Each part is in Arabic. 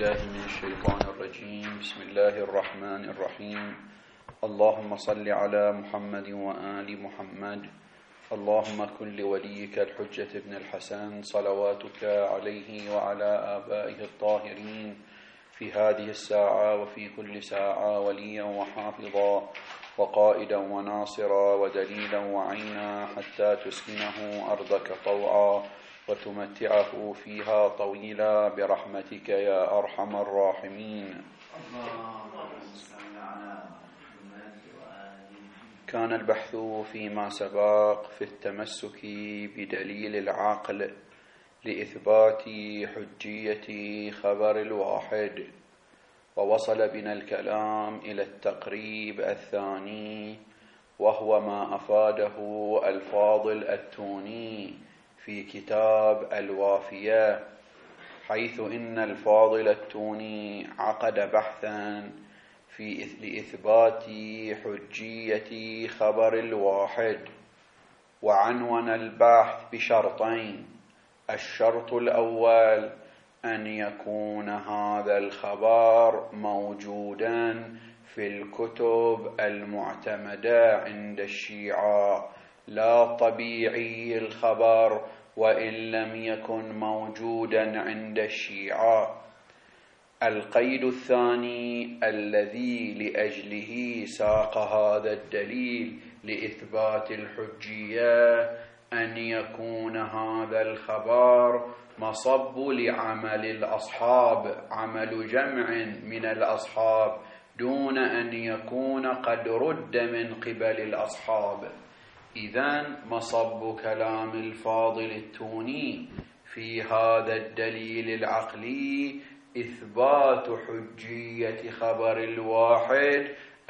بالله من الشيطان الرجيم. بسم الله الرحمن الرحيم. اللهم صل على محمد وآل محمد. اللهم كن لوليك الحجة ابن الحسن صلواتك عليه وعلى آبائه الطاهرين في هذه الساعة وفي كل ساعة وليا وحافظا وقائدا وناصرا ودليلا وعينا حتى تسكنه أرضك طوعا وتمتعه فيها طويلا برحمتك يا أرحم الراحمين. كان البحث فيما سبق في التمسك بدليل العقل لإثبات حجية خبر الواحد، ووصل بنا الكلام إلى التقريب الثاني، وهو ما أفاده الفاضل التوني في كتاب الوافية، حيث إن الفاضل التوني عقد بحثا لإثبات حجية خبر الواحد، وعنون البحث بشرطين. الشرط الأول أن يكون هذا الخبر موجودا في الكتب المعتمدة عند الشيعة، لا طبيعي الخبر وإن لم يكن موجودا عند الشيعة. القيد الثاني الذي لأجله ساق هذا الدليل لإثبات الحجية أن يكون هذا الخبر مصب لعمل الأصحاب، عمل جمع من الأصحاب، دون أن يكون قد رد من قبل الأصحاب. إذن مصب كلام الفاضل التوني في هذا الدليل العقلي إثبات حجية خبر الواحد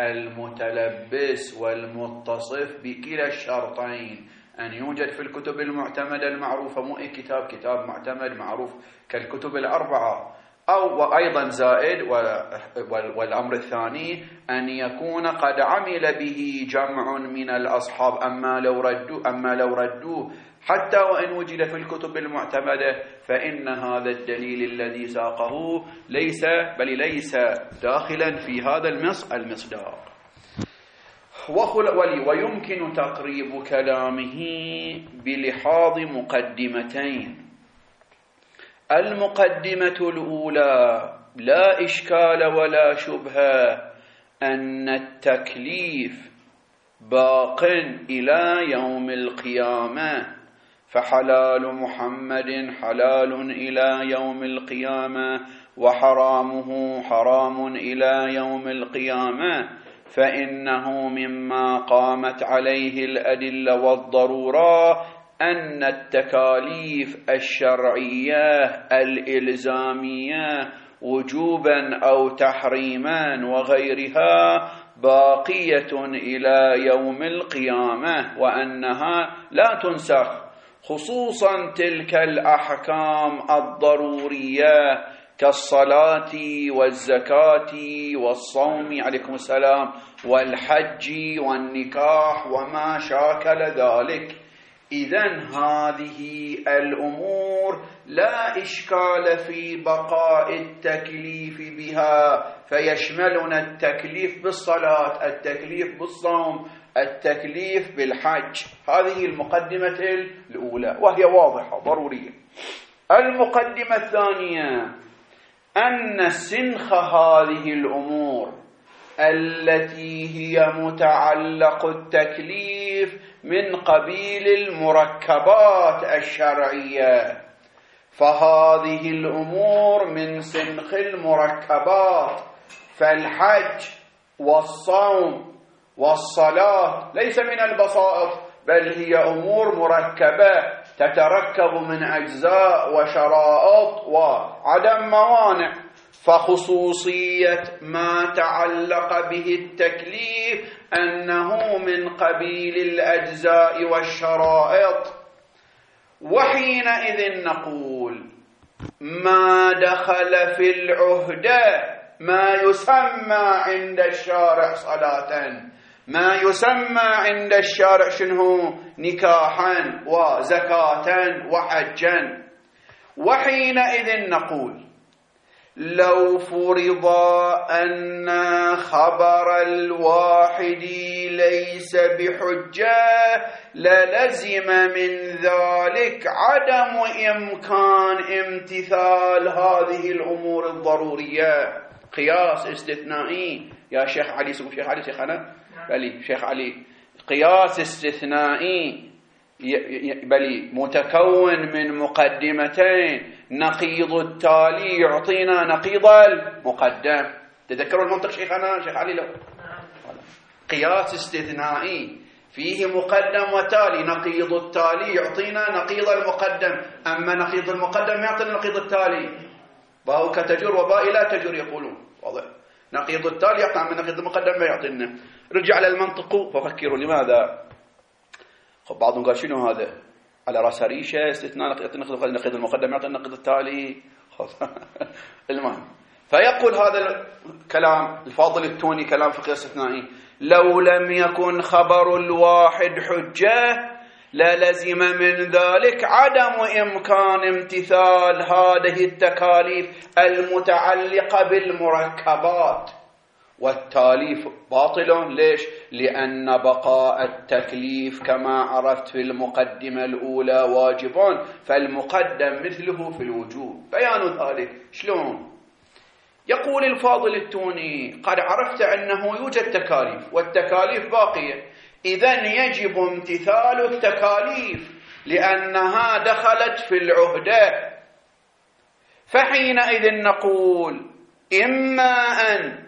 المتلبس والمتصف بكلا الشرطين، أن يوجد في الكتب المعتمدة المعروفة، مو أي كتاب معتمد معروف كالكتب الأربعة، أو وأيضا زائد والأمر الثاني أن يكون قد عمل به جمع من الأصحاب، أما لو ردوه حتى وإن وجد في الكتب المعتمدة فإن هذا الدليل الذي ساقه ليس داخلا في هذا المصداق. ويمكن تقريب كلامه بلحاظ مقدمتين. المقدمة الأولى لا إشكال ولا شبهة أن التكليف باق إلى يوم القيامة، فحلال محمد حلال إلى يوم القيامة، وحرامه حرام إلى يوم القيامة، فإنه مما قامت عليه الأدلة والضرورة أن التكاليف الشرعية الإلزامية وجوبا أو تحريما وغيرها باقية إلى يوم القيامة، وأنها لا تنسخ، خصوصا تلك الأحكام الضرورية كالصلاة والزكاة والصوم عليكم السلام والحج والنكاح وما شاكل ذلك. إذن هذه الأمور لا إشكال في بقاء التكليف بها، فيشملنا التكليف بالصلاة، التكليف بالصوم، التكليف بالحج. هذه المقدمة الأولى وهي واضحة ضرورية. المقدمة الثانية أن سنخ هذه الأمور التي هي متعلق التكليف من قبيل المركبات الشرعية، فهذه الأمور من سنخ المركبات، فالحج والصوم والصلاة ليس من البسائط، بل هي أمور مركبة تتركب من أجزاء وشرائط وعدم موانع، فخصوصية ما تعلق به التكليف أنه من قبيل الأجزاء والشرائط. وحينئذ نقول ما دخل في العهدة ما يسمى عند الشارع صلاة، ما يسمى عند الشارع شنو؟ نكاحا وزكاة وحجا. وحينئذ نقول لو فرض أن خبر الواحد ليس بحجة للزم من ذلك عدم إمكان امتثال هذه الأمور الضرورية. قياس استثنائي يا شيخ علي، اسمه شيخ علي شيخنا بلي شيخ علي، قياس استثنائي بلي متكون من مقدمتين، نقيض التالي يعطينا نقيض المقدم. تذكروا المنطق شيخنا شيخ علي؟ لو قياس استثنائي فيه مقدم وتالي، نقيض التالي يعطينا نقيض المقدم، أما نقيض المقدم يعطينا نقيض التالي. باءك تجر وباء لا تجر يقولون، واضح؟ نقيض التالي يعطينا من نقيض المقدم ما يعطينا. رجع للمنطق ففكروا لماذا. خب بعضهم قال شنو هذا؟ على راس ريشه استثناء نقيض المقدم يعطي النقيض التالي. المهم، فيقول هذا الكلام الفاضل التوني كلام فقهي استثنائي: لو لم يكن خبر الواحد حجة للزم من ذلك عدم إمكان امتثال هذه التكاليف المتعلقة بالمركبات، والتاليف باطل. ليش؟ لأن بقاء التكليف كما عرفت في المقدمة الأولى واجب، فالمقدم مثله في الوجوب. بيان ذلك شلون؟ يقول الفاضل التوني: قد عرفت أنه يوجد تكاليف والتكاليف باقية، إذن يجب امتثال التكاليف لأنها دخلت في العهدة. فحينئذ نقول: إما أن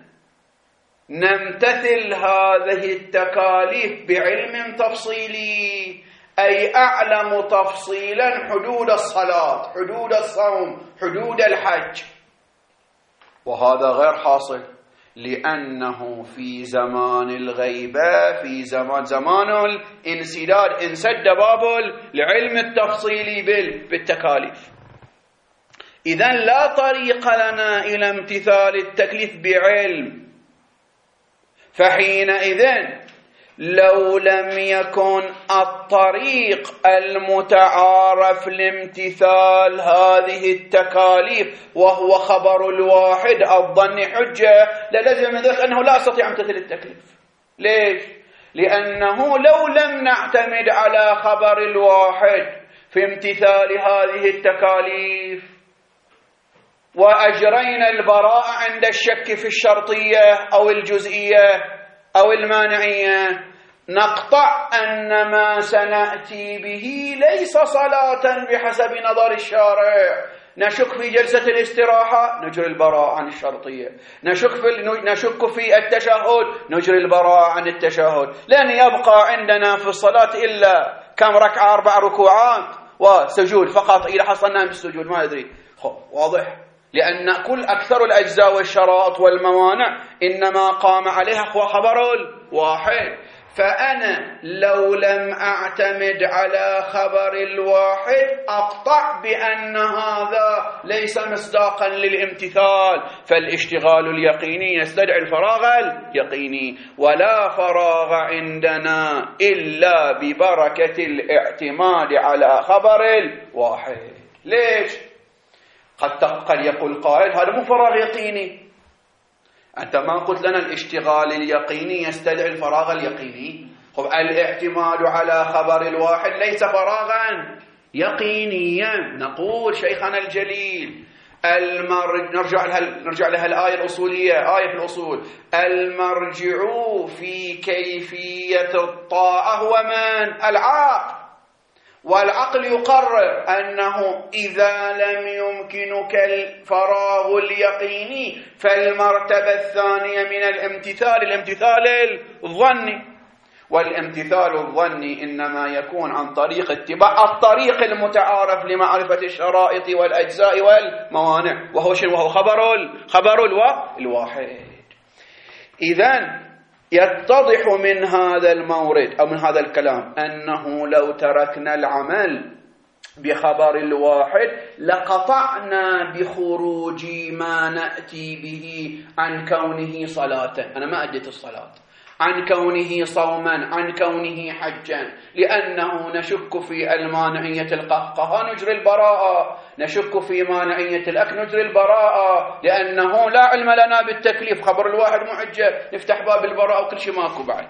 نمتثل هذه التكاليف بعلم تفصيلي، أي أعلم تفصيلا حدود الصلاة، حدود الصوم، حدود الحج، وهذا غير حاصل لأنه في زمان الغيبة، في زمان الانسداد، انسد باب العلم التفصيلي بالتكاليف. إذن لا طريق لنا إلى امتثال التكليف بعلم. فحينئذ لو لم يكن الطريق المتعارف لامتثال هذه التكاليف وهو خبر الواحد الظن حجة للزم ذلك أنه لا أستطيع أن أمتثل التكليف. ليش؟ لأنه لو لم نعتمد على خبر الواحد في امتثال هذه التكاليف وأجرينا البراءة عند الشك في الشرطية أو الجزئية أو المانعية، نقطع أن ما سنأتي به ليس صلاة بحسب نظر الشارع. نشك في جلسة الاستراحة نجري البراءة عن الشرطية، نشك في التشهد نجري البراءة عن التشهد. لن يبقى عندنا في الصلاة إلا كم ركعة؟ 4 ركوعات وسجود فقط إذا حصلنا بالسجود، ما أدري. واضح؟ لأن أكثر الأجزاء والشرائط والموانع إنما قام عليها خبر الواحد. فأنا لو لم أعتمد على خبر الواحد أقطع بأن هذا ليس مصداقا للامتثال، فالاشتغال اليقيني يستدعي الفراغ اليقيني، ولا فراغ عندنا إلا ببركة الاعتماد على خبر الواحد. ليش؟ قد يقول قائل هذا مو فراغ يقيني، أنت ما قلت لنا الاشتغال اليقيني يستدعي الفراغ اليقيني. خب الاعتماد على خبر الواحد ليس فراغا يقينيا. نقول شيخنا الجليل نرجع لها الآية الأصولية، آية في الأصول: المرجع في كيفية الطاعة هو من؟ العقل. والعقل يقرر أنه إذا لم يمكنك الفراغ اليقيني فالمرتبة الثانية من الامتثال الظني، والامتثال الظني إنما يكون عن طريق اتباع الطريق المتعارف لمعرفة الشرائط والأجزاء والموانع، وهو خبر الواحد. إذن يتضح من هذا المورد أو من هذا الكلام أنه لو تركنا العمل بخبر الواحد لقطعنا بخروج ما نأتي به عن كونه صلاة. أنا ما أديت الصلاة، عن كونه صوما، عن كونه حجا، لأنه نشك في المانعية القهقه نجري البراءة، نشك في مانعية الأكل نجري البراءة، لأنه لا علم لنا بالتكليف، خبر الواحد مو حجة، نفتح باب البراءة وكل شيء ماكو بعد.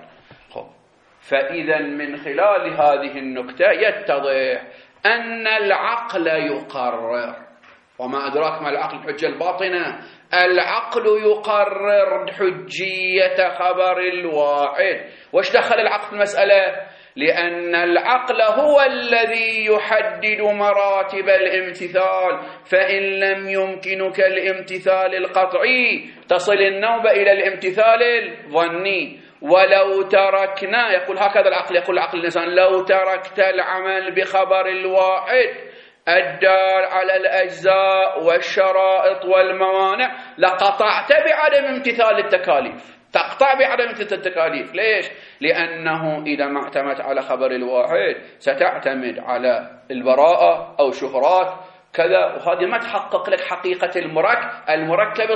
فإذا من خلال هذه النكتة يتضح أن العقل يقرر، وما أدراك ما العقل؟ الحجة الباطنة. العقل يقرر حجية خبر الواحد. واش دخل العقل في المسألة؟ لأن العقل هو الذي يحدد مراتب الامتثال، فإن لم يمكنك الامتثال القطعي تصل النوبة إلى الامتثال الظني. ولو تركنا، يقول هكذا العقل، يقول العقل الإنسان، لو تركت العمل بخبر الواحد الدال على الأجزاء والشرائط والموانع لقطعت بعدم امتثال التكاليف، تقطع بعدم امتثال التكاليف. ليش؟ لأنه إذا ما اعتمدت على خبر الواحد ستعتمد على البراءة أو شهرات كذا، وهذه ما تحقق لك حقيقة المركب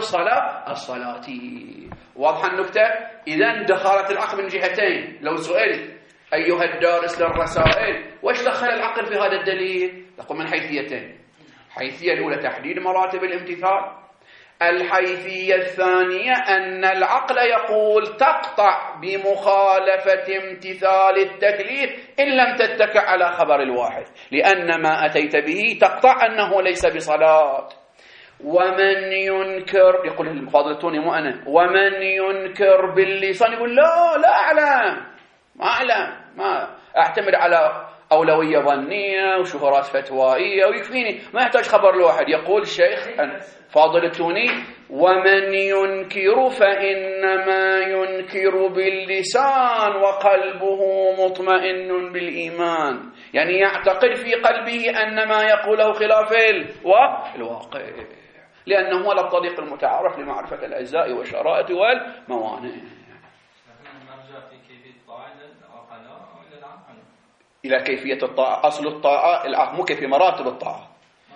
الصلاتي. واضحة النكتة؟ إذن دخلت العقل من جهتين. لو سئلت أيها الدارس للرسائل وش دخل العقل في هذا الدليل؟ نقول من حيثيتين. الحيثية الأولى تحديد مراتب الامتثال، الحيثية الثانية أن العقل يقول تقطع بمخالفة امتثال التكليف إن لم تتكئ على خبر الواحد، لأن ما أتيت به تقطع أنه ليس بصلاة. ومن ينكر، يقول الفاضل التوني مو أنا، ومن ينكر باللسان يقول لا أعلم، ما أعتمد على أولوية ظنية وشهرات فتوائية ويكفيني، ما يحتاج خبر الواحد. يقول الشيخ فاضل التوني ومن ينكر فإنما ينكر باللسان وقلبه مطمئن بالإيمان، يعني يعتقد في قلبه أن ما يقوله خلاف الواقع، لأنه هو الطريق المتعارف لمعرفة الأجزاء والشرائط والموانع. إلى كيفية الطاعة. أصل الطاعة العقل، مو كيفية، مراتب الطاعة.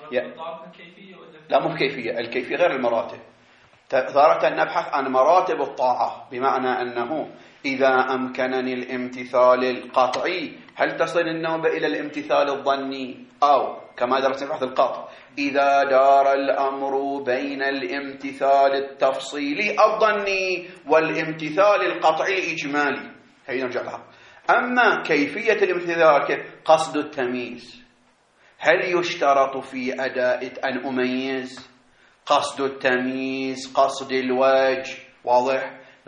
لا مو كيفية، الكيفية غير المراتب. تارة نبحث عن مراتب الطاعة، بمعنى أنه إذا أمكنني الامتثال القطعي هل تصل النوبة إلى الامتثال الظني؟ أو كما درسنا في بحث القطع إذا دار الأمر بين الامتثال التفصيلي الظني والامتثال القطعي الإجمالي. هيا نرجع لها. أما كيفية الامتثال كيف؟ قصد التمييز. هل يشترط في أداء أن أميز؟ قصد التمييز، قصد الوجه، واضح؟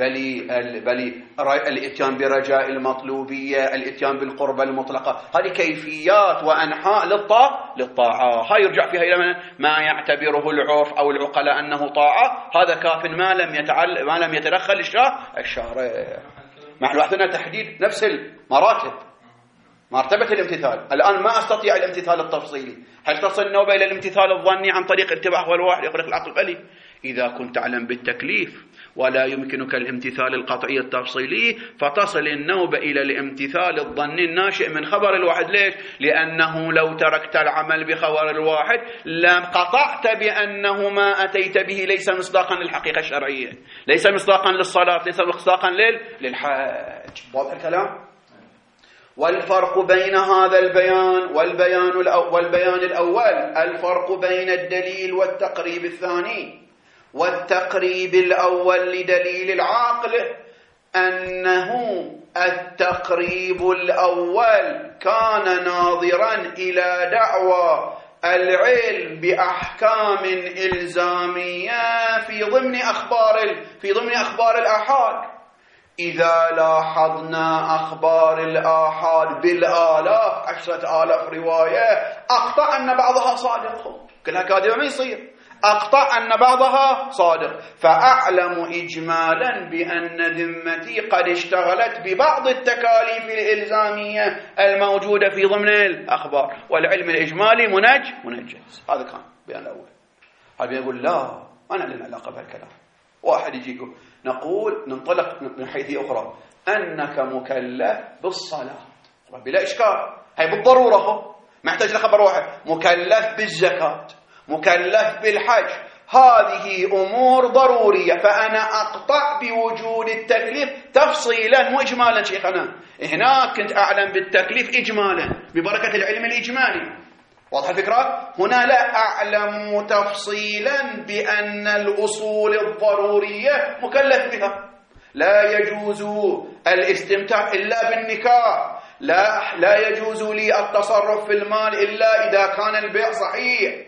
بل الاتيان برجاء المطلوبية، الاتيان بالقربة المطلقة، هذه كيفيات وأنحاء للطاعة. هاي يرجع فيها إلى ما يعتبره العرف أو العقلاء أنه طاعة، هذا كاف ما لم يتدخل الشارع. مع الوحدنا تحديد نفس المراتب، مرتبة الامتثال. الآن ما أستطيع الامتثال التفصيلي، هل تصل النوبة إلى الامتثال الظني عن طريق اتباع والواحد؟ يقول لك العقل بلي إذا كنت تعلم بالتكليف ولا يمكنك الامتثال القطعي التفصيلي فتصل النوبة إلى الامتثال الظني الناشئ من خبر الواحد. ليش؟ لأنه لو تركت العمل بخبر الواحد لم قطعت بأنه ما أتيت به ليس مصداقا للحقيقة الشرعية، ليس مصداقا للصلاة، ليس مصداقا للحج. واضح الكلام؟ والفرق بين هذا البيان والبيان الأول، الفرق بين الدليل والتقريب الثاني. والتقريب الأول لدليل العقل أنه التقريب الأول كان ناظرا إلى دعوى العلم بأحكام إلزامية في ضمن أخبار الآحاد. إذا لاحظنا أخبار الآحاد بالآلاف 10,000 رواية أقطع أن بعضها صادق، كلها كاذبة ما يصير، أقطع أن بعضها صادق، فأعلم إجمالا بأن ذمتي قد اشتغلت ببعض التكاليف الإلزامية الموجودة في ضمن الأخبار، والعلم الإجمالي منجز. هذا كان بيان الأول. هذا يقول لا ما لنا علاقة بهالكلام. واحد يجي يقول ننطلق من حيثية أخرى، أنك مكلف بالصلاة بلا إشكال، هي بالضرورة، ما يحتاج لخبر واحد. مكلف بالزكاة، مكلف بالحج، هذه أمور ضرورية، فأنا أقطع بوجود التكليف تفصيلا مو إجمالا. شيخنا هناك كنت أعلم بالتكليف إجمالا ببركة العلم الإجمالي، واضح الفكرة؟ هنا لا أعلم تفصيلا بأن الأصول الضرورية مكلف بها. لا يجوز الاستمتاع إلا بالنكاح، لا يجوز لي التصرف في المال إلا إذا كان البيع صحيح،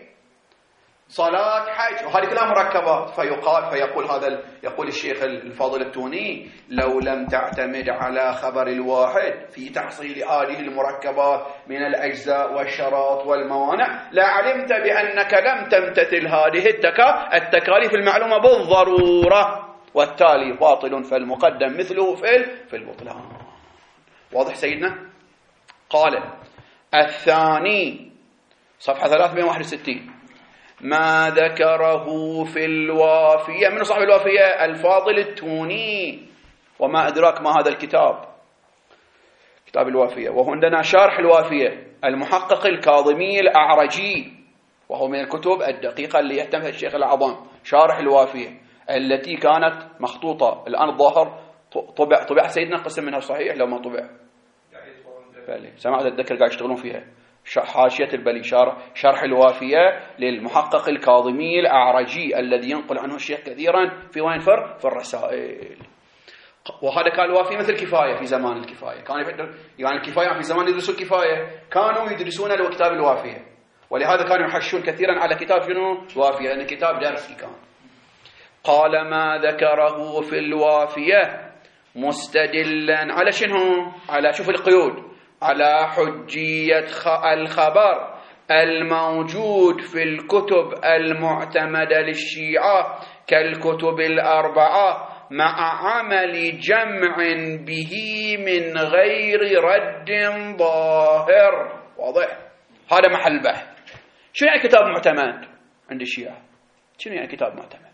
صلاة، حج، وهذه كلها مركبات. يقول الشيخ الفاضل التوني: لو لم تعتمد على خبر الواحد في تحصيل هذه المركبات من الأجزاء والشراط والموانع لعلمت بأنك لم تمتثل هذه التكاليف المعلومة بالضرورة، والتالي باطل فالمقدم مثله في البطلان. واضح سيدنا؟ قال الثاني صفحة 361 ما ذكره في الوافية. من صاحب الوافية؟ الفاضل التوني. وما أدراك ما هذا الكتاب؟ كتاب الوافية. وهو عندنا شرح الوافية المحقق الكاظمي الأعرجي، وهو من الكتب الدقيقة اللي يهتم فيها الشيخ العظام. شارح الوافية التي كانت مخطوطة، الآن الظاهر طبع سيدنا قسم منها صحيح لو ما طبع، سمعت الذكر قاعد يشتغلون فيها. حاشية البلي شرح الوافية للمحقق الكاظمي الأعرجي الذي ينقل عنه الشيخ كثيرا في وين في الرسائل. وهذا كان الوافي مثل الكفاية في زمان الكفاية، كان يعني الكفاية في زمان يدرسوا الكفاية كانوا يدرسون له كتاب الوافية، ولهذا كانوا يحشون كثيرا على كتاب شنو؟ الوافية، لأن كتاب درسي كان. قال ما ذكره في الوافية مستدلا على شنو؟ على شوف القيود، على حجية الخبر الموجود في الكتب المعتمدة للشيعة كالكتب الأربعة مع عمل جمع به من غير رد ظاهر. واضح؟ هذا محل بحث. شنو يعني كتاب معتمد عند الشيعة؟ شنو يعني كتاب معتمد؟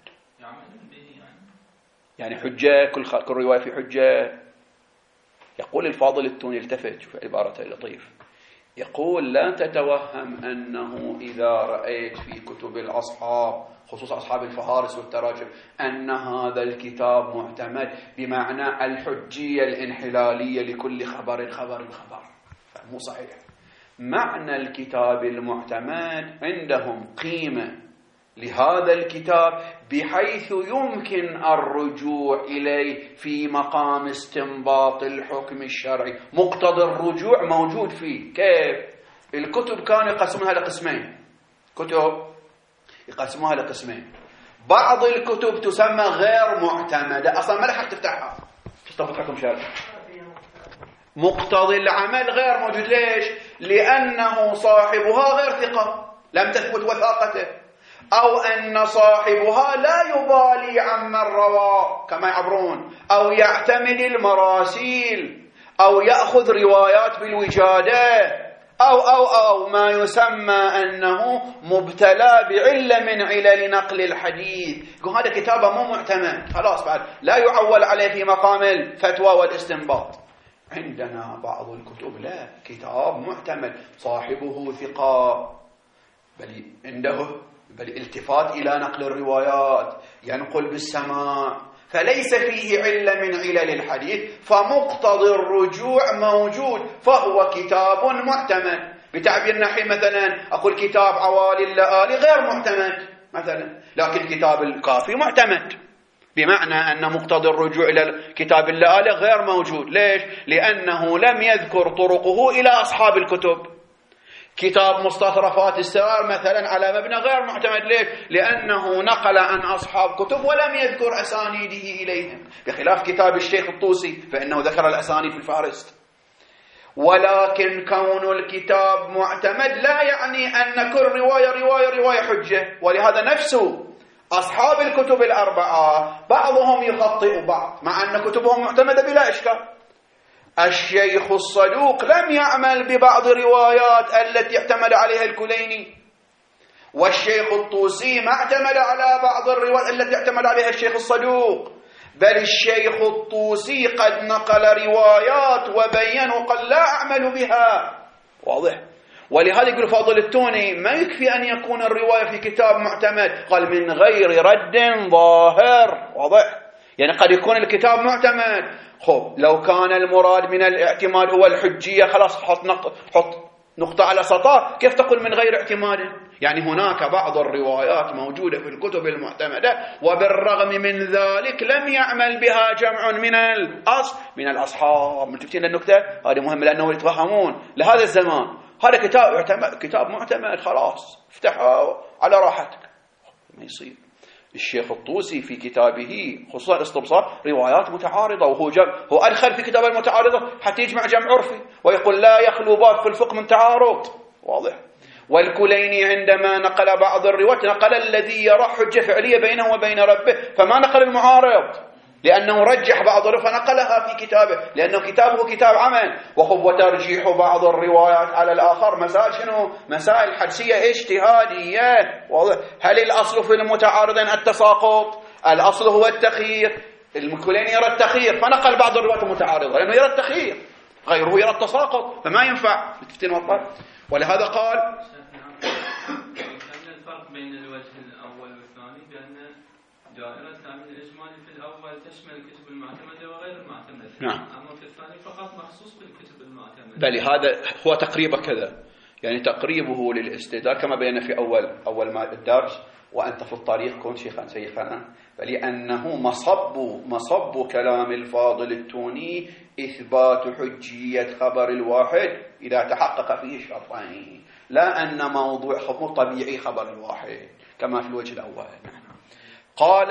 يعني حجة، كل رواية في حجة. يقول الفاضل التوني، التفت شوف عبارته اللطيف، يقول لا تتوهم أنه إذا رأيت في كتب الأصحاب خصوصا أصحاب الفهارس والتراجم أن هذا الكتاب معتمد بمعنى الحجية الانحلالية لكل خبر. مو صحيح. معنى الكتاب المعتمد عندهم قيمة لهذا الكتاب بحيث يمكن الرجوع إليه في مقام استنباط الحكم الشرعي. مقتضى الرجوع موجود فيه. كيف؟ الكتب كانوا يقسمونها لقسمين. بعض الكتب تسمى غير معتمدة، أصلا ما لحق تفتحها، تستفض حكم شرعي. مقتضى العمل غير موجود. ليش؟ لأنه صاحبها غير ثقة، لم تثبت وثاقته، أو أن صاحبها لا يبالي عمن روى كما يعبرون، أو يعتمد المراسيل، أو يأخذ روايات بالوجادة، أو ما يسمى أنه مبتلى بعلة من علل نقل الحديث. يقول هذا كتابه مو معتمد، خلاص بعد لا يعول عليه في مقام الفتوى والاستنباط. عندنا بعض الكتب لا، كتاب معتمد صاحبه ثقة، بل التفات إلى نقل الروايات، ينقل بالسماع، فليس فيه علة من علل الحديث، فمقتضى الرجوع موجود، فهو كتاب معتمد. بتعبير نحي مثلا أقول كتاب عوالي اللآلي غير معتمد مثلا، لكن كتاب الكافي معتمد، بمعنى أن مقتضى الرجوع إلى كتاب اللآلي غير موجود. ليش؟ لأنه لم يذكر طرقه إلى أصحاب الكتب. كتاب مستطرفات السرار مثلا على مبنى غير معتمد. ليش؟ لأنه نقل عن أصحاب كتب ولم يذكر أسانيده إليهم، بخلاف كتاب الشيخ الطوسي فإنه ذكر الأسانيد في الفهرست. ولكن كون الكتاب معتمد لا يعني أن كل رواية حجة، ولهذا نفسه أصحاب الكتب الأربعة بعضهم يخطئ بعض مع أن كتبهم معتمدة بلا إشكال. الشيخ الصدوق لم يعمل ببعض الروايات التي اعتمد عليها الكليني، والشيخ الطوسي ما اعتمد على بعض الروايات التي اعتمد عليها الشيخ الصدوق، بل الشيخ الطوسي قد نقل روايات وبين وقال لا أعمل بها. واضح؟ ولهذا يقول فاضل التوني ما يكفي أن يكون الرواية في كتاب معتمد، قال من غير رد ظاهر. واضح؟ يعني قد يكون الكتاب معتمد. خب لو كان المراد من الاعتماد هو الحجية، خلاص حط نقطة على سطر. كيف تقول من غير اعتماد؟ يعني هناك بعض الروايات موجودة في الكتب المعتمدة وبالرغم من ذلك لم يعمل بها جمع من الأصحاب. ملتفتين للنكتة هذه مهمة لأنه يتفهمون لهذا الزمان. هذا كتاب معتمد، خلاص افتحه على راحتك. ما يصير. الشيخ الطوسي في كتابه خصوصا الاستبصار روايات متعارضة، هو أدخل في كتاب المتعارضة حتى يجمع جمع عرفي ويقول لا يخلو باب في الفقه من تعارض. واضح؟ والكليني عندما نقل بعض الروايات نقل الذي يرى حجة فعلية بينه وبين ربه، فما نقل المعارض لأنه رجح بعض الروايات فنقلها في كتابه، لأنه كتابه كتاب عمل. وترجيح بعض الروايات على الآخر مسائل شنو؟ مسائل حدسية اجتهادية. واضح؟ هل الأصل في المتعارضين التساقط؟ الأصل هو التخيير. الكليني يرى التخيير فنقل بعض الروايات المتعارضة لأنه يرى التخيير، غيره يرى التساقط، فما ينفع تفتين وطر. ولهذا قال الفرق بين الوجه الأول والثاني بأن دائرة التأمين الإجمالي في الأول تشمل الكتب المعتمدة وغير المعتمدة. نعم. أما في الثاني فقط مخصوص بالكتب المعتمدة. بل هذا هو تقريبه كذا، يعني تقريبه للاستدلال كما بينا في أول ما الدرس وأنت في الطريق كن شيخنا، فلأنه مصب كلام الفاضل التوني إثبات حجية خبر الواحد إذا تحقق فيه الشرطين، لا أن موضوع خبر طبيعي خبر الواحد كما في الوجه الأول. قال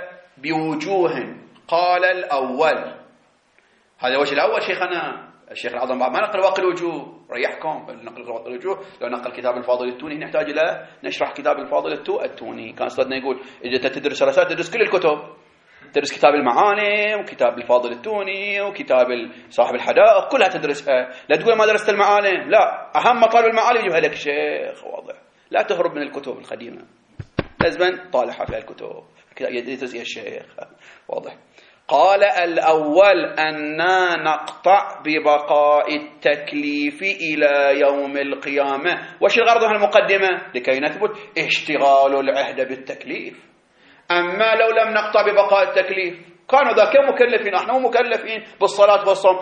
بوجوه. قال الأول، هذا الوجه الأول شيخنا الشيخ العظم ما نقل باقي الوجوه، ريحكم نقل باقي الوجوه. لو نقل كتاب الفاضل التوني نحتاج إلى نشرح كتاب الفاضل التوني. كان أستاذنا يقول إذا تدرس رسالة تدرس كل الكتب، تدرس كتاب المعاني وكتاب الفاضل التوني وكتاب صاحب الحدائق كلها تدرسها. لا تقول ما درست المعاني، لا، أهم مطالب المعاني يجيبها لك شيخ. واضح؟ لا تهرب من الكتب القديمة، لازم طالعها في الكتب يدرس الشيخ. واضح؟ قال الأول أننا نقطع ببقاء التكليف إلى يوم القيامة. وش الغرض من المقدمة؟ لكي نثبت اشتغال العهد بالتكليف. أما لو لم نقطع ببقاء التكليف كانوا ذاك مكلفين، نحن مكلفين بالصلاة والصوم،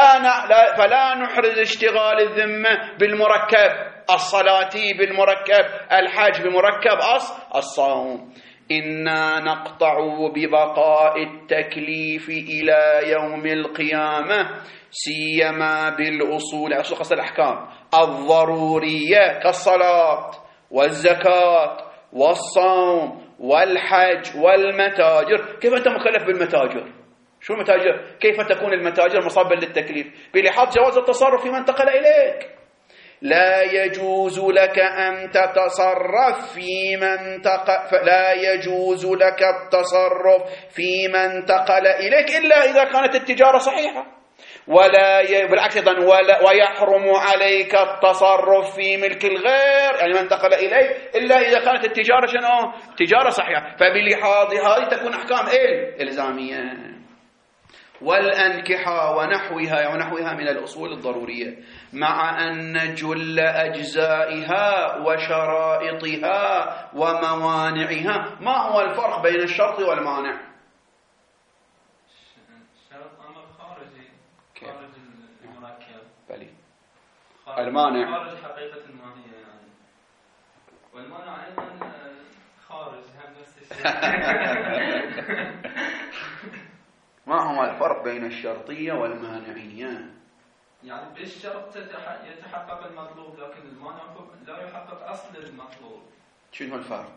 فلا نحرز اشتغال الذمة بالمركب الصلاتي، بالمركب الحج، بمركب الصوم. إنا نقطع ببقاء التكليف إلى يوم القيامة سيما بالأصول خاصة الأحكام الضرورية كالصلاة والزكاة والصوم والحج والمتاجر. كيف أنت مكلف بالمتاجر؟ شو المتاجر؟ كيف تكون المتاجر مصابا للتكليف؟ بلحاظ جواز التصرف فيما انتقل إليك. لا يجوز لك أن تتصرف لا يجوز لك التصرف فيما انتقل إليك إلا إذا كانت التجارة صحيحة، بالعكس أيضا ويحرم عليك التصرف في ملك الغير، يعني ما انتقل إليه إلا إذا كانت التجارة شنو؟ تجارة صحيحة. فبلحاظ هذه تكون أحكام إلزامية. والأنكحة ونحوها من الأصول الضرورية، مع أن جل أجزائها وشرائطها وموانعها. ما هو الفرق بين الشرط والمانع؟ الشرط أمر خارجي، خارج المركب. بلي. المانع خارج حقيقة الماهية يعني. والمانع أيضا خارج هم نفس الشيء. ما هو الفرق بين الشرطية والمانعية؟ يعني بالشرط يتحقق المطلوب، لكن المانع لا يحقق أصل المطلوب. شنو الفرق؟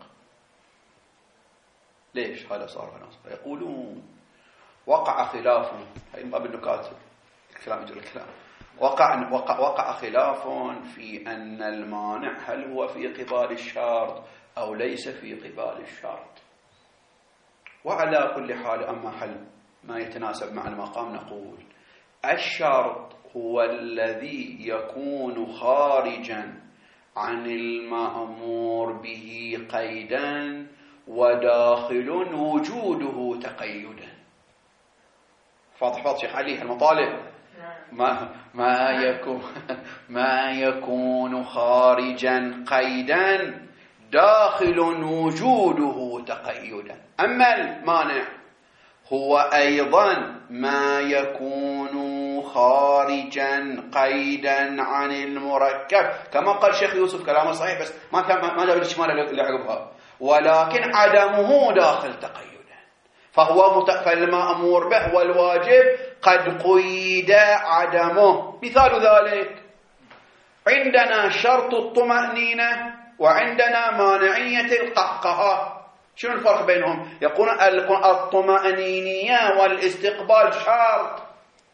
ليش هذا صار هنا؟ يقولون وقع خلاف، هاي من باب النكات الكلام يجر الكلام. وقع خلاف في أن المانع هل هو في قبال الشرط أو ليس في قبال الشرط. وعلى كل حال أما حل ما يتناسب مع المقام نقول الشرط هو الذي يكون خارجا عن المأمور به قيدا وداخل وجوده تقيدا. فاضح شيخ علي المطالب ما يكون خارجا قيدا داخل وجوده تقيدا. أما المانع هو أيضا ما يكون خارجا قيدا عن المركب، كما قال شيخ يوسف كلامه صحيح بس ما جاب الاشمال اللي عقبها، ولكن عدمه داخل تقيدا. فالمأمور به والواجب قد قيد عدمه. مثال ذلك عندنا شرط الطمأنينة وعندنا مانعية القهقهة. شنو الفرق بينهم؟ يقول الطمأنينية والاستقبال شرط،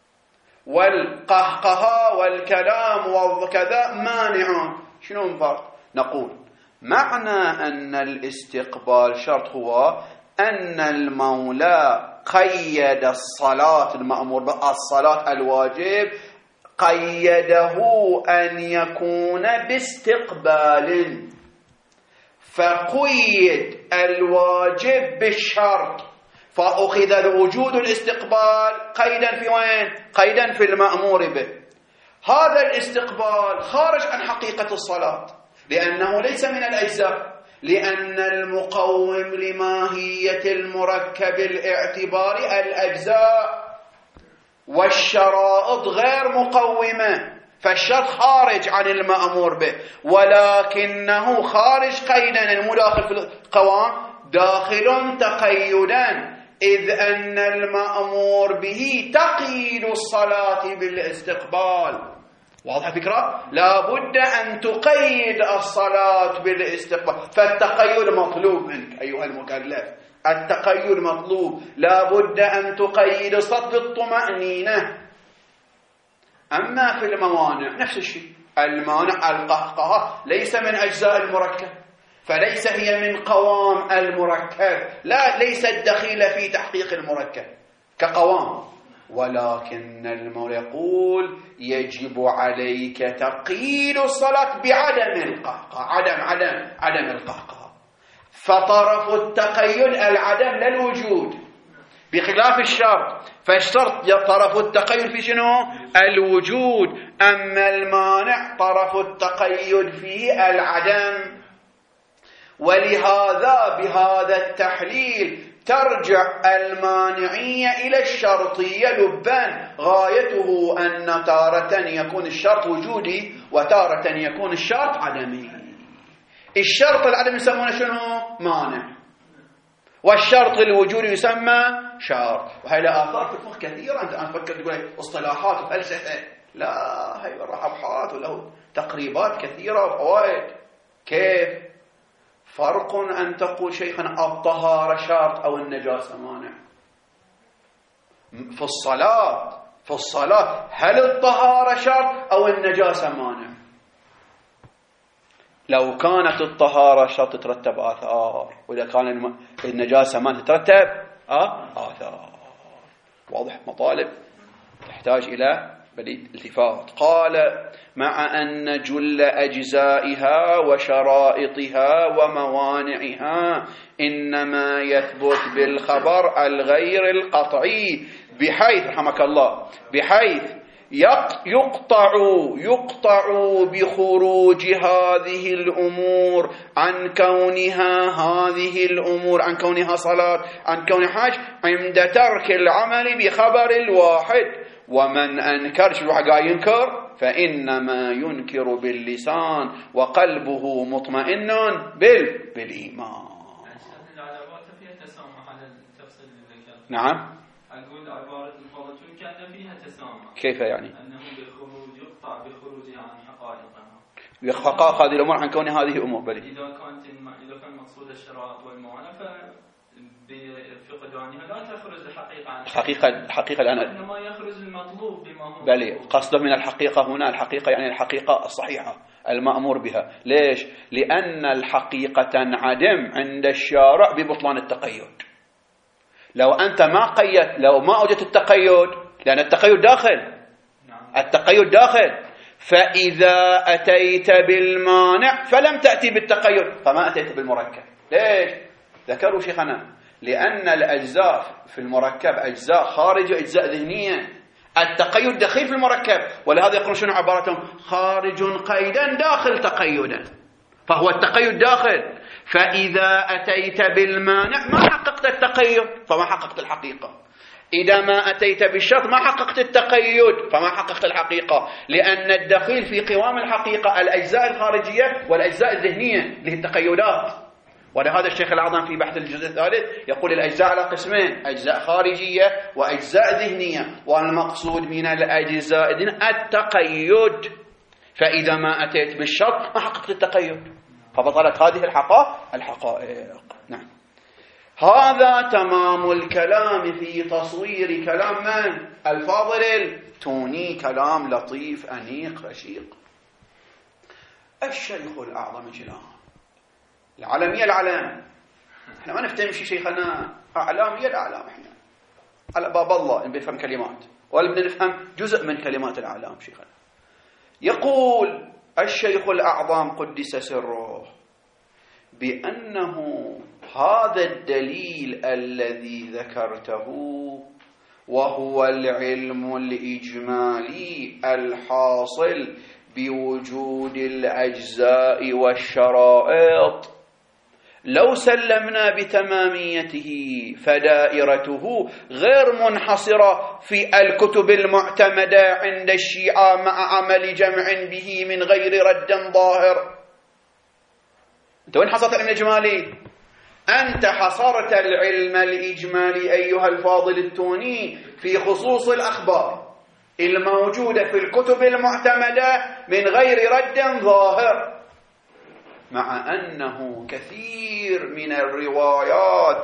والقهقهة والكلام وكذا مانع. شنو الفرق؟ نقول معنى أن الاستقبال شرط هو أن المولى قيد الصلاة، المأمور بالصلاة الواجب قيده أن يكون باستقبال، فقيد الواجب بالشرط، فأخذ وجود الاستقبال قيدا في وين؟ قيدا في المأمور به. هذا الاستقبال خارج عن حقيقة الصلاة لأنه ليس من الأجزاء، لأن المقوم لماهية المركب الاعتباري الأجزاء والشرائط غير مقومة، فالشرط خارج عن المأمور به، ولكنه خارج قيدا، المداخل في القوام داخل تقيدا، إذ أن المأمور به تقييد الصلاة بالاستقبال. واضح الفكرة؟ لا بد أن تقيد الصلاة بالاستقبال، فالتقيد مطلوب منك أيها المكلف، التقيد مطلوب، لا بد أن تقيد الصلاة بالطمأنينة. أما في الموانع نفس الشيء، المانع القهقهة ليس من أجزاء المركب، فليس هي من قوام المركب، لا ليست دخيلة في تحقيق المركب كقوام، ولكن المولى يقول يجب عليك تقييد الصلاة بعدم القهقه، عدم القهقه، فطرف التقيد العدم لا الوجود، بخلاف الشرط، فالشرط طرف التقيد في شنو؟ الوجود، أما المانع طرف التقيد فيه العدم. ولهذا بهذا التحليل ترجع المانعية إلى الشرطية لبان، غايته أن تارة يكون الشرط وجودي وتارة يكون الشرط عدمي. الشرط العدم يسمونه شنو؟ مانع، والشرط الوجودي يسمى شرط. وهي لها آثار في الفقه كثيرة، أنت تفكر تقول اصطلاحات وفلسفة، لا هي أبحاث وله تقريبات كثيرة وفوائد. كيف؟ فرق أن تقول شيخنا الطهارة شرط أو النجاسة مانع. في الصلاة هل الطهارة شرط أو النجاسة مانع؟ لو كانت الطهارة شرط تترتب آثار، وإذا كان النجاسة ما تترتب آثار. واضح؟ مطالب تحتاج إلى الالتفات. قال مع أن جل أجزائها وشرائطها وموانعها إنما يثبت بالخبر الغير القطعي، بحيث رحمك الله بحيث يقطع بخروج هذه الأمور عن كونها صلاة، عن كونها حاج، عند ترك العمل بخبر الواحد. ومن أنكر، شو قاعد ينكر؟ فإنما ينكر باللسان وقلبه مطمئن بالإيمان. نعم. أقول عبارة الفضل كان فيها تسامح. كيف يعني؟ أنه بالخروج يقطع بخروجها عن حقائقها. بحقائق هذه الأمور عن كون هذه أمور. بل إذا كان مقصود الشرائط والموانع بفقدانها لا تخرج الحقيقة عن الحقيقة الآن إنما يخرج المطلوب بما هو. بل قصده من الحقيقة هنا الحقيقة يعني الحقيقة الصحيحة المأمور بها. ليش؟ لأن الحقيقة تنعدم عند الشارع ببطلان التقيد. لو أنت لو ما وجدت التقيد، لأن التقيد داخل، التقيد داخل، فإذا أتيت بالمانع فلم تأتي بالتقيد فما أتيت بالمركب. ليش؟ ذكروا شيخنا لأن الأجزاء في المركب أجزاء خارج أجزاء ذهنية. التقيد دخيل في المركب، ولهذا يقولون شنو عبارتهم؟ خارج قيدا داخل تقيدا، فهو التقيد داخل. فإذا أتيت بالمانع ما حققت التقيد فما حققت الحقيقة، إذا ما أتيت بالشرط ما حققت التقيد فما حققت الحقيقة، لأن الدخيل في قوام الحقيقة الأجزاء الخارجية والأجزاء الذهنية اللي هي التقيدات. ولهذا الشيخ الأعظم في بحث الجزء الثالث يقول الأجزاء على قسمين: أجزاء خارجية وأجزاء ذهنية، والمقصود من الأجزاء التقيد، فإذا ما أتيت بالشرط ما حققت التقيد فبطلت هذه الحقائق. نعم، هذا تمام الكلام في تصوير كلام من؟ الفاضل التوني، كلام لطيف أنيق رشيق. الشيخ الأعظم جلال العالمية العلام، احنا ما نفتهم شيء شيخنا، أعلامية الأعلام، احنا على باب الله بنفهم كلمات ولا بدنا نفهم جزء من كلمات الأعلام شيخنا. يقول الشيخ الأعظم قدس سره بأنه هذا الدليل الذي ذكرته وهو العلم الإجمالي الحاصل بوجود الأجزاء والشرائط، لو سلمنا بتماميته فدائرته غير منحصرة في الكتب المعتمدة عند الشيعة مع عمل جمع به من غير رد ظاهر. أنت وين حصرت العلم الإجمالي؟ أنت حصرت العلم الإجمالي أيها الفاضل التوني في خصوص الأخبار الموجودة في الكتب المعتمدة من غير رد ظاهر، مع أنه كثير من الروايات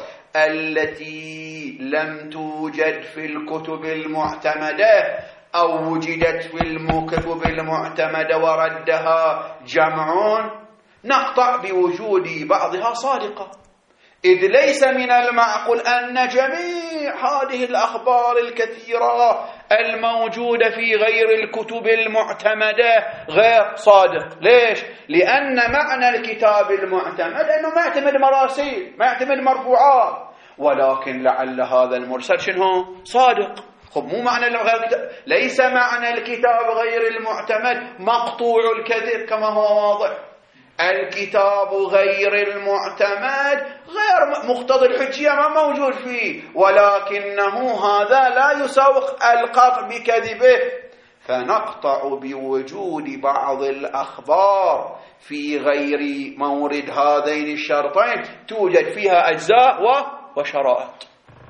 التي لم توجد في الكتب المعتمدة أو وجدت في الكتب المعتمدة وردها جمع نقطع بوجود بعضها صادقة، إذ ليس من المعقول أن جميع هذه الأخبار الكثيرة الموجودة في غير الكتب المعتمدة غير صادق. ليش؟ لأن معنى الكتاب المعتمد أنه ما يعتمد مراسيل، ما يعتمد مرفوعات، ولكن لعل هذا المرسل شنو؟ صادق. خب مو معنى ليس معنى الكتاب غير المعتمد مقطوع الكذب كما هو واضح. الكتاب غير المعتمد غير مقتضي الحجية ما موجود فيه، ولكنه هذا لا يساوق القطع بكذبه، فنقطع بوجود بعض الأخبار في غير مورد هذين الشرطين توجد فيها أجزاء وشرائط،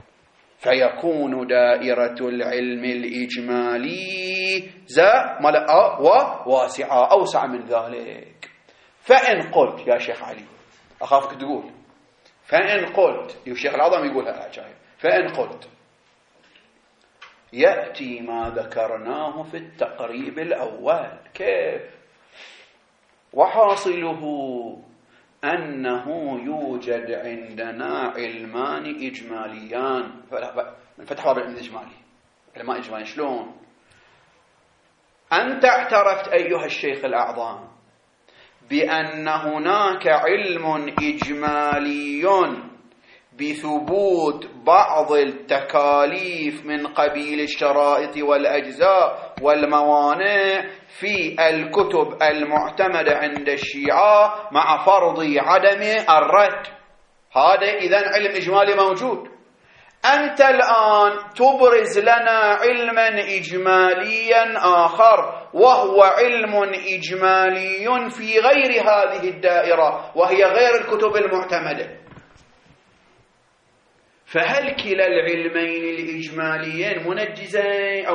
فيكون دائرة العلم الإجمالي واسعة أوسع من ذلك. فإن قلت يا شيخ علي، أخافك تقول فإن قلت، الشيخ العظم يقولها عجائب، فإن قلت يأتي ما ذكرناه في التقريب الأول، كيف؟ وحاصله أنه يوجد عندنا علمان إجماليان. فتح باب العلم الإجمالي، علمان إجمالي شلون؟ أنت اعترفت أيها الشيخ الأعظم بأن هناك علم إجمالي بثبوت بعض التكاليف من قبيل الشرائط والأجزاء والموانع في الكتب المعتمدة عند الشيعة مع فرض عدم الرد. هذا إذن علم إجمالي موجود. أنت الآن تبرز لنا علما إجماليا آخر، وهو علم إجمالي في غير هذه الدائرة وهي غير الكتب المعتمدة. فهل كلا العلمين الإجماليين منجزان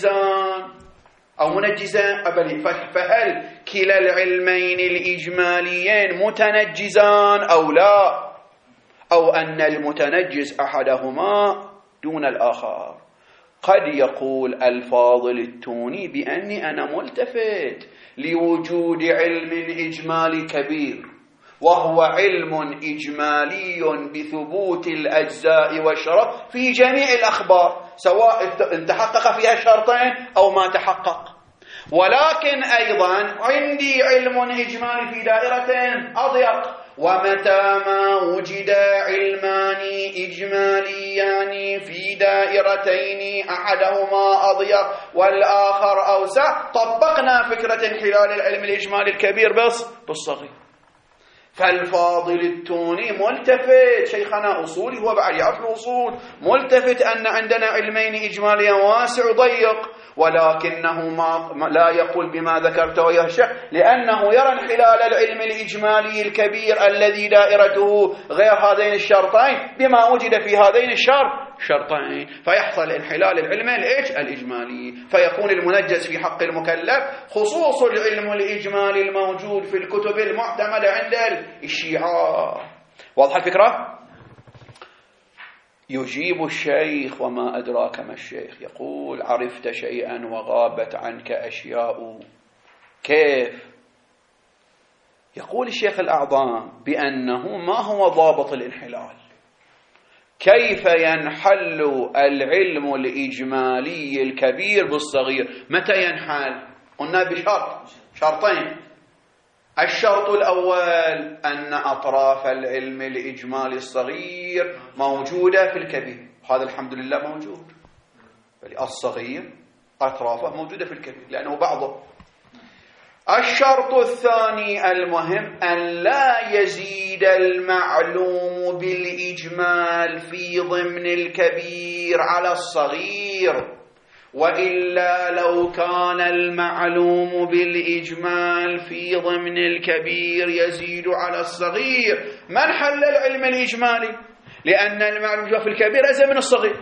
أو منجزان فهل كلا العلمين الإجماليين متنجزان أو لا، أو أن المتنجز أحدهما دون الآخر؟ قد يقول الفاضل التوني بأني أنا ملتفت لوجود علم إجمالي كبير، وهو علم إجمالي بثبوت الأجزاء والشرط في جميع الأخبار سواء تحقق فيها الشرطين أو ما تحقق. ولكن أيضا عندي علم إجمالي في دائرة أضيق، ومتى ما وجد علمان إجماليان في دائرتين أحدهما أضيق والآخر أوسع طبقنا فكرة انحلال العلم الإجمالي الكبير بالصغير. فالفاضل التوني ملتفت، شيخنا أصولي هو بعد يعرف الأصول، ملتفت أن عندنا علمين إجماليا واسع وضيق، ولكنه لا يقول بما ذكرته يا شيخ، لأنه يرى انحلال العلم الإجمالي الكبير الذي دائرته غير هذين الشرطين بما وجد في هذين الشرطين، فيحصل انحلال العلم الإجمالي، فيكون المنجز في حق المكلف خصوص العلم الإجمالي الموجود في الكتب المعتمدة عند الشيعة. واضح الفكرة؟ يجيب الشيخ: وما أدراك ما الشيخ؟ يقول: عرفت شيئا وغابت عنك أشياء. كيف؟ يقول الشيخ الأعظم بأنه ما هو ضابط الانحلال، كيف ينحل العلم الإجمالي الكبير بالصغير؟ متى ينحل؟ قلنا شرطين. الشرط الأول أن أطراف العلم الإجمالي الصغير موجودة في الكبير، هذا الحمد لله موجود، بل الصغير أطرافه موجودة في الكبير لأنه بعضه. الشرط الثاني المهم أن لا يزيد المعلوم بالإجمال في ضمن الكبير على الصغير، وإلا لو كان المعلوم بالإجمال في ضمن الكبير يزيد على الصغير ما انحل العلم الإجمالي، لأن المعلوم في الكبير أزيد من الصغير.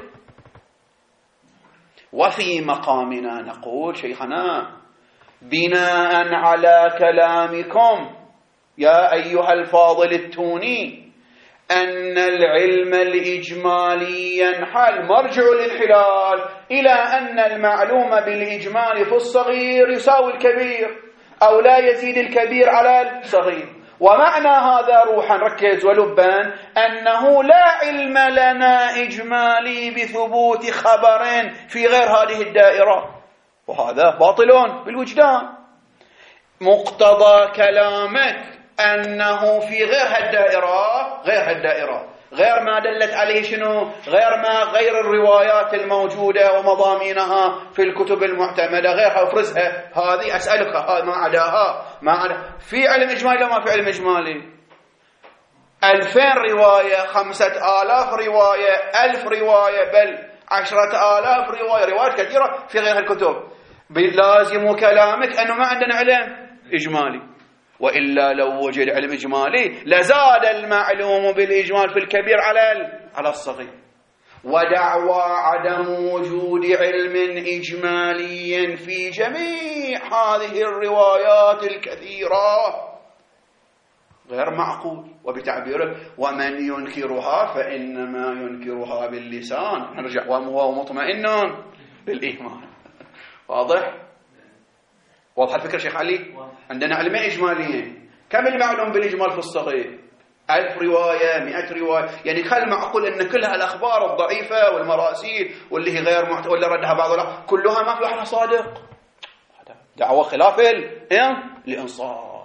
وفي مقامنا نقول شيخنا بناء على كلامكم يا أيها الفاضل التوني أن العلم الإجمالي ينحل، مرجع الانحلال إلى أن المعلوم بالإجمال في الصغير يساوي الكبير أو لا يزيد الكبير على الصغير. ومعنى هذا روحا ركز ولبان أنه لا علم لنا إجمالي بثبوت خبر في غير هذه الدائرة، وهذا باطل بالوجدان. مقتضى كلامك أنه في غير هالدائرة غير ما دلت عليه شنو؟ غير الروايات الموجودة ومضامينها في الكتب المعتمدة، غيرها افرزها. هذه أسألك ما عداها في علم إجمالي وما في علم إجمالي؟ 2000 رواية، 5000 رواية، 1000 رواية، بل 10,000 روايات كثيرة في غير الكتب. لازم كلامك أنه ما عندنا علم إجمالي، وإلا لو وجد علم إجمالي لزاد المعلوم بالإجمال في الكبير على الصغير. ودعوى عدم وجود علم إجمالي في جميع هذه الروايات الكثيرة غير معقول. وبتعبيره ومن ينكرها فإنما ينكرها باللسان، نرجع وهو مطمئن بالإيمان. واضح الفكرة شيخ علي؟ عندنا علم إجماليين، كم المعلوم بالإجمال في الصغير؟ 1000 رواية، 100 رواية، يعني خل معقول أن كل هالأخبار الضعيفة والمراسيل واللي هي غير واللي ردها بعض كلها ما في واحد صادق. دعوة خلاف الإنصاف.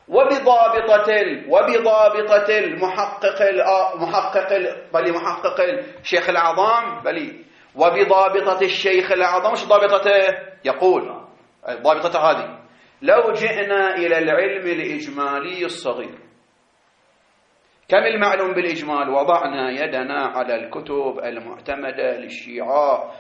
وبضابطة محقق الشيخ الأعظم وبضابطة الشيخ الأعظم. مش ضابطته؟ يقول ضابطة هذه: لو جئنا إلى العلم الإجمالي الصغير، كم المعلوم بالإجمال؟ وضعنا يدنا على الكتب المعتمدة للشيعة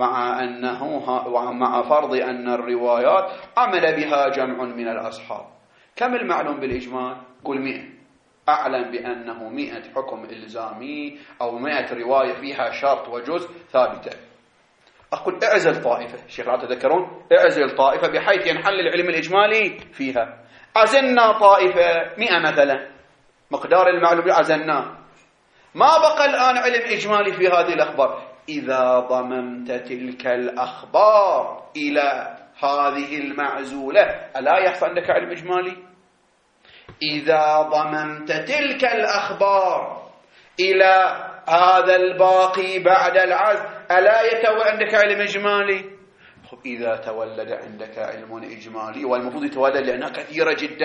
مع فرض أن الروايات عمل بها جمع من الأصحاب. كم المعلوم بالإجمال؟ قل 100. أعلم بأنه 100 حكم إلزامي أو 100 رواية فيها شرط وجزء ثابتة. أقول اعزل طائفة، الشيخ لا تذكرون؟ اعزل طائفة بحيث ينحل العلم الإجمالي فيها. عزلنا طائفة 100 مثلا، مقدار المعلوم عزلناه، ما بقى الآن علم إجمالي في هذه الأخبار. إذا ضممت تلك الأخبار إلى هذه المعزولة ألا يحصل عندك علم إجمالي؟ إذا ضممت تلك الأخبار إلى هذا الباقي بعد العزل ألا يتولد عندك علم إجمالي؟ إذا تولد عندك علم إجمالي، والمفروض يتولد لأنها كثيرة جدا،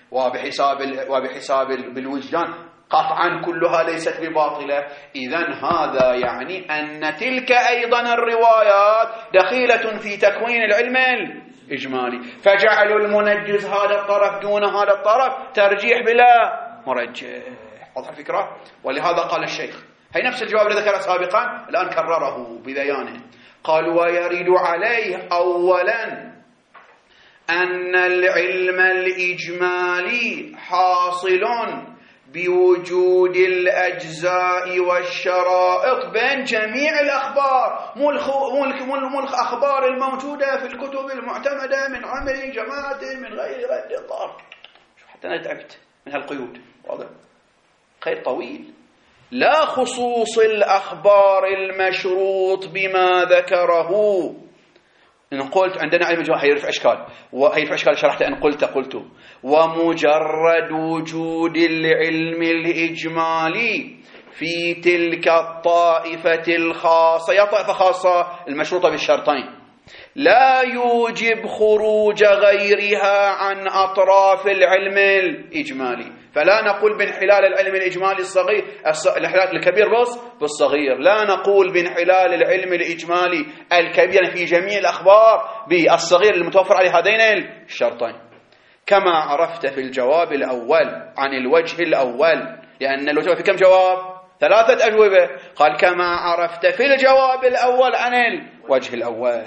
وبحساب بالوجدان قطعا كلها ليست بباطلة. إذن هذا يعني أن تلك أيضا الروايات دخيلة في تكوين العلم الإجمالي، فجعلوا المنجز هذا الطرف دون هذا الطرف ترجيح بلا مرجح. واضح الفكرة؟ ولهذا قال الشيخ هي نفس الجواب الذي ذكره سابقا الآن كرره ببيانه، قال ويرد عليه أولا أن العلم الإجمالي حاصل بوجود الأجزاء والشرائط بين جميع الأخبار، مو الأخبار الموجودة في الكتب المعتمدة من عمل جماعة من غير رد الضار. حتى أنا تعبت من هالقيود. واضح؟ خير طويل. لا خصوص الأخبار المشروط بما ذكره. إن قلت عندنا علم الجماعة هيرفع أشكال، وهيرفع أشكال شرحت إن قلت ومجرد وجود العلم الإجمالي في تلك الطائفة الخاصة، يا طائفة خاصة المشروطة بالشرطين، لا يوجب خروج غيرها عن أطراف العلم الإجمالي. فلا نقول بانحلال العلم الإجمالي الصغير الكبير بالصغير، لا نقول بانحلال العلم الإجمالي الكبير في جميع الأخبار بالصغير المتوفر على هذين الشرطين، كما عرفت في الجواب الأول عن الوجه الأول، لأن الوجه في كم جواب؟ 3 أجوبة. قال كما عرفت في الجواب الأول عن الوجه الأول.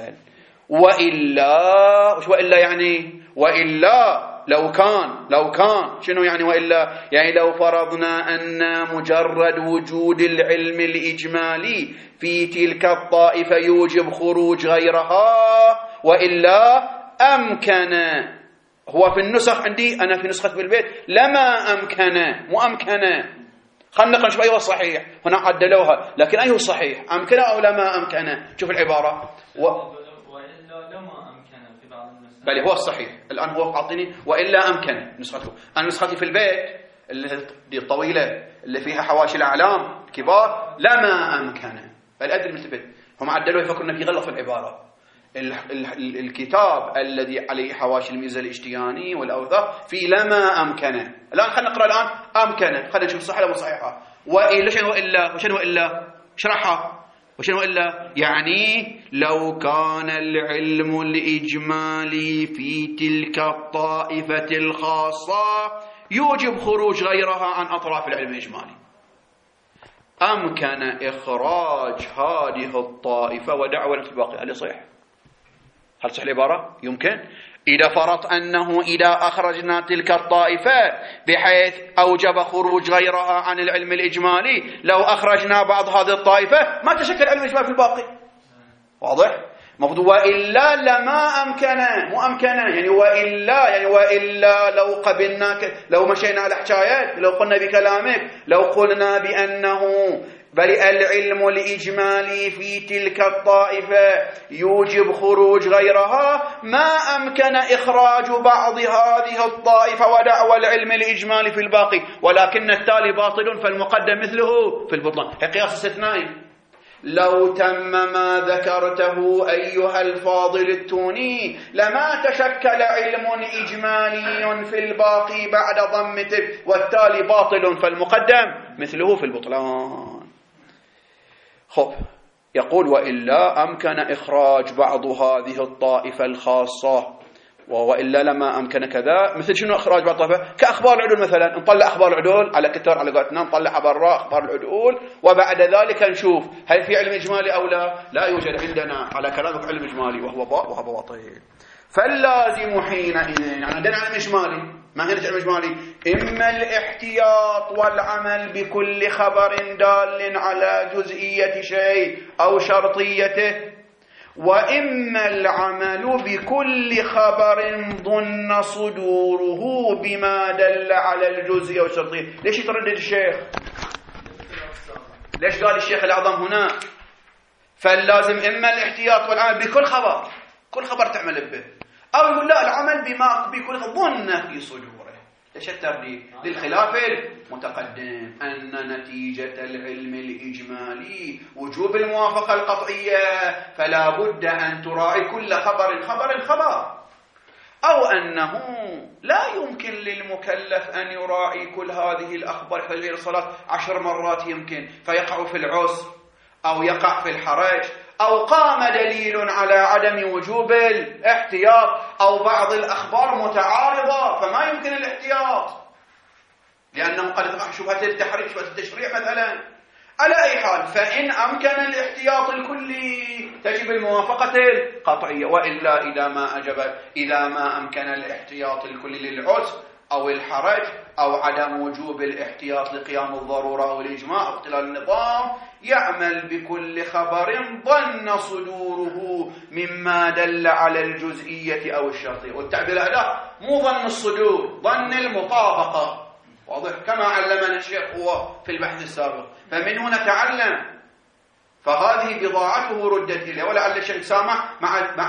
وإلا يعني وإلا لو كان شنو يعني وإلا؟ يعني لو فرضنا أن مجرد وجود العلم الإجمالي في تلك الطائفة يوجب خروج غيرها، وإلا أمكن. هو في النسخ عندي أنا في نسخة بالبيت لما مو أمكن. خلنا نشوف أيوه صحيح، هنا عدلوها، لكن أيه صحيح؟ أمكن أو لما أمكن؟ شوف العبارة بل هو الصحيح. الآن هو أعطيني وإلا أمكن نسخته. أنا نسختي في البيت اللي الطويلة اللي فيها حواشي الأعلام كبار لما أمكن، بل أدري مثل هم عدلوا يفكرون في غلط في العبارة. الكتاب الذي عليه حواشي الميزة الاشتياني والأوثاق في لما أمكن. الآن خلينا نقرأ الآن أمكن، خلينا نشوف صحيح ولا مو صحيحة. وإلا شنو إلا شرحها وشنو إلا؟ يعني لو كان العلم الإجمالي في تلك الطائفة الخاصة يوجب خروج غيرها عن أطراف العلم الإجمالي، أمكن إخراج هذه الطائفة ودعوة الباقي. هل صحيح؟ هل صح العبارة؟ يمكن. إذا فرض أنه إذا أخرجنا تلك الطائفة بحيث أوجب خروج غيرها عن العلم الإجمالي، لو أخرجنا بعض هذه الطائفة ما تشكل علم الإجمالي في الباقي. واضح؟ مفروض وإلا لما أمكن، مو أمكن يعني وإلا لو قبلناك، لو مشينا على حكايات، لو قلنا بكلامك، لو قلنا بأنه بل العلم الإجمالي في تلك الطائفة يوجب خروج غيرها، ما أمكن إخراج بعض هذه الطائفة ودعوى العلم الإجمالي في الباقي، ولكن التالي باطل فالمقدم مثله في البطلان. هي قياس استثنائي. لو تم ما ذكرته أيها الفاضل التوني لما تشكل علم إجمالي في الباقي بعد ضمته، والتالي باطل فالمقدم مثله في البطلان. خب يقول وإلا أمكن إخراج بعض هذه الطائفة الخاصة، وإلا لما أمكن كذا. مثل شنو إخراج بعض الطائفة؟ كأخبار العدول مثلا، نطلع أخبار العدول على كتر على قولتنا، نطلع برا أخبار العدول، وبعد ذلك نشوف هل في علم إجمالي أو لا يوجد عندنا على كلامك علم إجمالي وهو باطل. فاللازم حينئذ يعني عندنا علم إجمالي، ما هي علم إجمالي؟ إما الاحتياط والعمل بكل خبر دال على جزئية شيء أو شرطيته، وإما العمل بكل خبر ظن صدوره بما دل على الجزئية والشرطية. ليش يتردد الشيخ؟ ليش قال الشيخ الأعظم هنا فاللازم إما الاحتياط والعمل بكل خبر، كل خبر تعمل به، أو يقول لا العمل بما بكل ظن في صدوره. ليش الترديد؟ للخلاف المتقدم أن نتيجة العلم الإجمالي وجوب الموافقة القطعية، فلا بد أن تراعي كل خبر. أو أنه لا يمكن للمكلف أن يراعي كل هذه الأخبار، يحتاج إلى الصلاة 10 مرات يمكن، فيقع في العسر أو يقع في الحرج، أو قام دليل على عدم وجوب الاحتياط، أو بعض الأخبار متعارضة فما يمكن الاحتياط لأنه قد تقع شبهة التحريم، شبهة التشريع مثلا. على أي حال، فإن أمكن الاحتياط الكلي تجب الموافقة القطعية، وإلا إذا ما أمكن الاحتياط الكلي للعسر أو الحرج أو عدم وجوب الاحتياط لقيام الضرورة أو الإجماع أو اختلال النظام، يعمل بكل خبر ظن صدوره مما دل على الجزئية أو الشرطية. والتعبير هذا مو ظن الصدور، ظن المطابقة، واضح؟ كما علمنا الشيخ هو في البحث السابق، فمن هنا تعلم. فهذه بضاعته ردت إليه، ولعل الشيخ سامح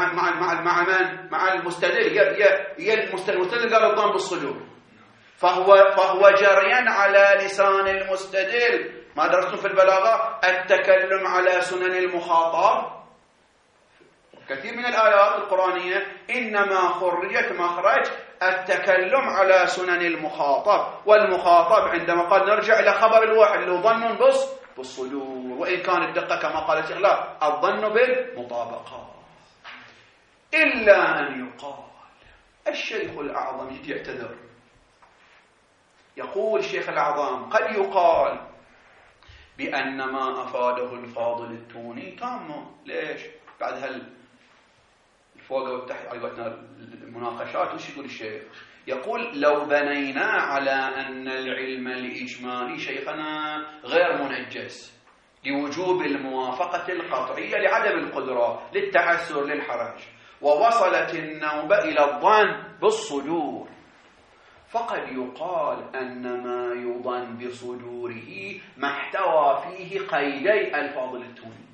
مع المستدل، المستدل قال الظن بالصدور، فهو جريا على لسان المستدل. ما درستم في البلاغة التكلم على سنن المخاطب؟ كثير من الآيات القرآنية إنما خرجت مخرج التكلم على سنن المخاطب، والمخاطب عندما قال نرجع إلى خبر الواحد اللي هو ظن بالصدور، وإن كان الدقة كما قال الشيخ لا، الظن بالمطابقة. إلا أن يقال، الشيخ الأعظم يجي يعتذر، يقول الشيخ الأعظم قد يقال بأن ما أفاده الفاضل التوني تام. ليش؟ بعد الفوق والتحت عقبتنا المناقشات، وش يقول الشيخ؟ يقول لو بنينا على أن العلم الإجمالي شيخنا غير منجز لوجوب الموافقة القطعية لعدم القدرة للتعسر للحرج، ووصلت النوبة إلى الظن بالصدور، فقد يقال أن ما يظن بصدوره ما احتوى فيه قيدي الفاضل التوني،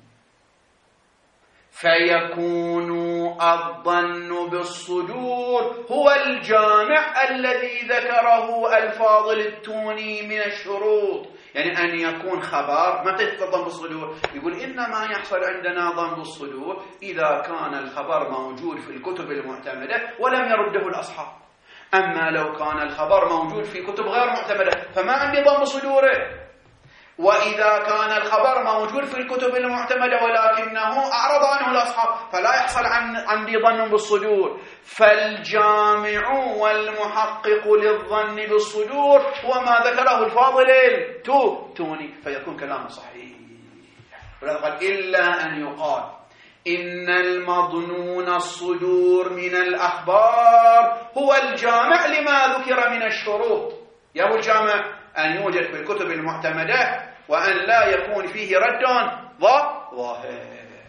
فيكون الظن بالصدور هو الجامع الذي ذكره الفاضل التوني من الشروط. يعني أن يكون خبر، ما تظن بالصدور؟ يقول إنما يحصل عندنا ظن بالصدور إذا كان الخبر موجود في الكتب المعتمدة ولم يرده الأصحاب. أما لو كان الخبر موجود في كتب غير معتمدة فما عندي ظن بصدوره. وإذا كان الخبر موجود في الكتب المعتمدة ولكنه أعرض عنه الأصحاب فلا يحصل عندي ظن بالصدور. فالجامع والمحقق للظن بالصدور هو ما ذكره الفاضل التوني، فيكون كلامه صحيح. ولذلك قال إلا أن يقال إن المظنون الصدور من الأخبار هو الجامع لما ذكر من الشروط. يهو الجامع أن يوجد في الكتب المعتمدة وأن لا يكون فيه رد ظاهر.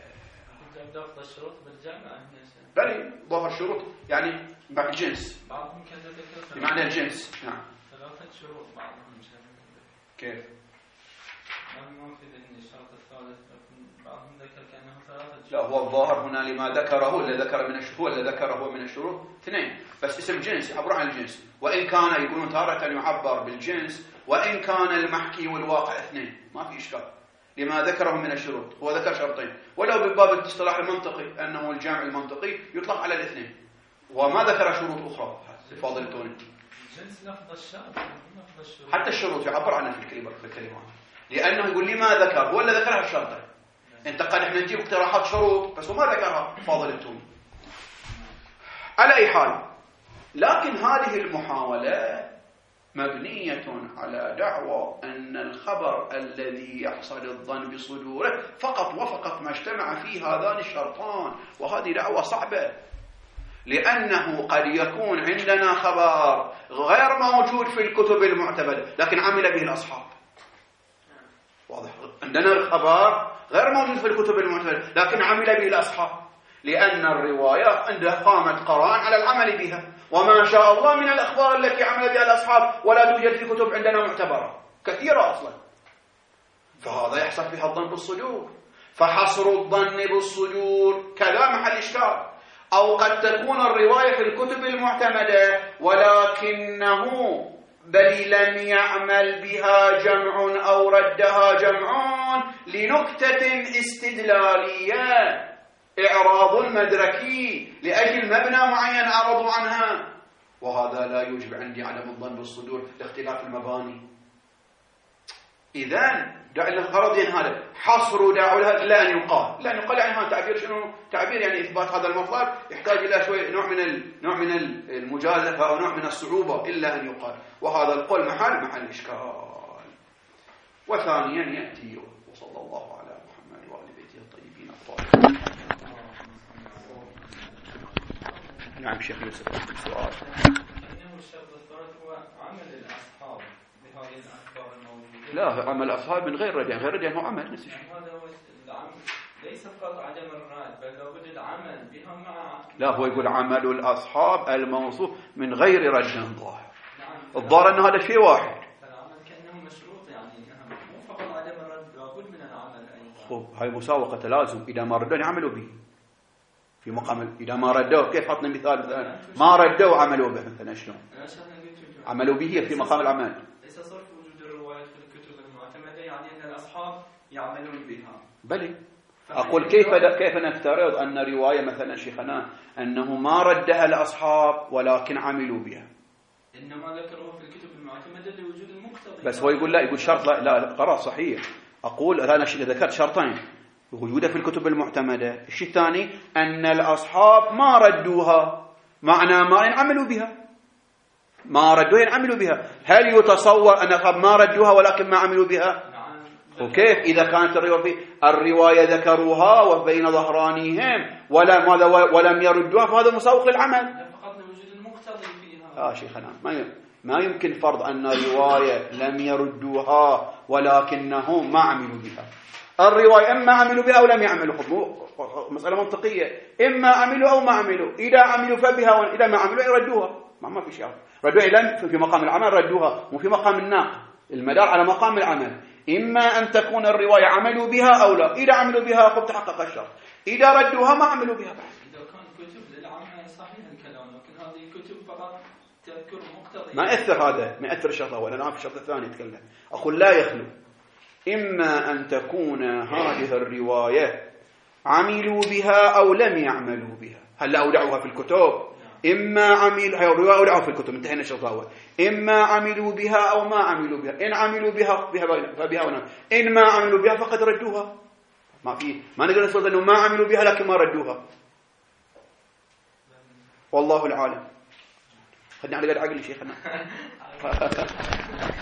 ضبط الشروط بالجامع بل ظاهر الشروط يعني بعد الجنس، بعضهم كذا ذكر بمعنى الجنس. نعم، 3 شروط بعضهم كيف؟ ما في ذهني الشرط الثالث، بعضهم ذكر كأنه 3 شروط. لا، هو الظاهر هنا لما ذكره اللي ذكر من الشروط، اللي ذكره من الشروط 2، بس اسم جنس يعبر عن الجنس، وإن كان يقولون تارة يعبر بالجنس، وإن كان المحكي والواقع 2، ما في إشكال. لما ذكره من الشروط هو ذكر شرطين، ولو بباب الاصطلاح المنطقي أنه الجامع المنطقي يطلق على 2، وما ذكر شروط أخرى الفاضل التوني. جنس لفظ الشرط، حتى الشروط يعبر عنها في الكلمات، لأنه يقول لي ما ذكر، هو اللي ذكرها الشرطين. انت قد احنا نجيب اقتراحات شروط بس هو ما ذكرها فاضل التوني. على أي حال، لكن هذه المحاولة مبنية على دعوى أن الخبر الذي يحصل الظن بصدوره فقط وفقط ما اجتمع فيه هذان الشرطان، وهذه دعوة صعبة، لأنه قد يكون عندنا خبر غير موجود في الكتب المعتمدة لكن عمل به الأصحاب. واضح؟ عندنا خبر غير موجود في الكتب المعتمدة لكن عمل به الأصحاب، لأن الرواية عندها قامت قرآن على العمل بها، وما شاء الله من الأخبار التي عمل بها الأصحاب ولا توجد في كتب عندنا معتبرة كثيرة أصلا، فهذا يحصل فيها الظن بالصدور. فحصر الظن بالصدور كذا محل إشكال. أو قد تكون الرواية في الكتب المعتمدة ولكنه بل لم يعمل بها جمع أو ردها جمع لنكتة استدلالية، إعراض المدركي لأجل مبنى معين أعرضوا عنها، وهذا لا يوجب عندي عدم الظن بالصدور لاختلاف المباني. إذن الغرض هذا حصر داعي لها لا أن يقال، لا أن يقال يعني هذا تعبير شنو؟ تعبير يعني إثبات هذا المطلب يحتاج إلى شوي نوع من المجازفة أو نوع من الصعوبة إلا أن يقال، وهذا القول محل إشكال. وثانيا يأتي وصلى الله على محمد وآل بيته الطيبين الطاهرين. نعم شيخ يوسف سؤال. إنه الشرط الثالث هو عمل الأصحاب بهذه الأخبار الموجودة. لا، عمل الأصحاب من غير رجع، غير رجع هو عمل نفس الشيء. هذا هو العمل، ليس فقط عدم الرد بل لابد العمل بها مع. لا، هو يقول عمل الأصحاب الموصوف من غير رد ظاهر. نعم. الظاهر أن هذا شيء واحد. فالعمل كأنه مشروط، يعني مو فقط عدم الرد، لابد من العمل أيضا. خب هاي مساوقة تلازم، إذا ما ردوا يعملوا به في مقام. إذا ما ردوا كيف حطنا مثال مثلا ما ردوا عملوا به مثلا شلون؟ عملوا به في مقام العمل. ليس صرف وجود الروايات في الكتب المعتمدة يعني أن الأصحاب يعملون بها. بلى. أقول كيف نفترض أن رواية مثلا شيخنا أنه ما ردها الأصحاب ولكن عملوا بها. إنما ذكروه في الكتب المعتمدة لوجود المقتضي. بس هو يقول لا، يقول شرط لا قرار صحيح. أقول أنا ذكرت شرطين وجوده في الكتب المعتمدة. الشيء الثاني أن الأصحاب ما ردوها، معنى ما ينعملوا بها، ما ردوها ينعملوا بها. هل يتصور أن ما ردوها ولكن ما عملوا بها؟ وكيف إذا كانت الرواية ذكروها وبين ظهرانيهم ولم يردوها، فهذا مسوق للعمل. فقط لوجود المقتضي فيها. شيخنا ما يمكن فرض أن رواية لم يردوها ولكنهم ما عملوا بها. الرواية إما عملوا بها أو لم يعملوا. مسألة منطقية، إما عملوا أو ما عملوا. إذا عملوا فبها وإذا ما عملوا يردوها. ما في شيء. ردوها في مقام العمل، ردوها مو في مقام الناقل. المدار على مقام العمل. إما أن تكون الرواية عملوا بها أو لا. إذا عملوا بها قد تحقق الشرط، إذا ردوها ما عملوا بها. إذا كان كتب للعمل صحيح الكلام، لكن هذه كتب فقط تذكر مقتضي. ما يأثر هذا، ما يأثر الشرط الأول. أنا في الشرط الثاني أتكلم. أقول لا يخلو إما أن تكون هذه الرواية عملوا بها أو لم يعملوا بها. هل أودعوها في الكتب؟ إما عملوا، هي الرواية أودعوها في الكتب، انتهينا الشرط الأول. إما عملوا بها أو ما عملوا بها. إن عملوا بها فبها ونعم، إن ما عملوا بها فقد ردوها. ما نقدر نقول أنه ما عملوا بها لكن ما ردوها. والله العالم. خدنا على قد عقل شيخنا.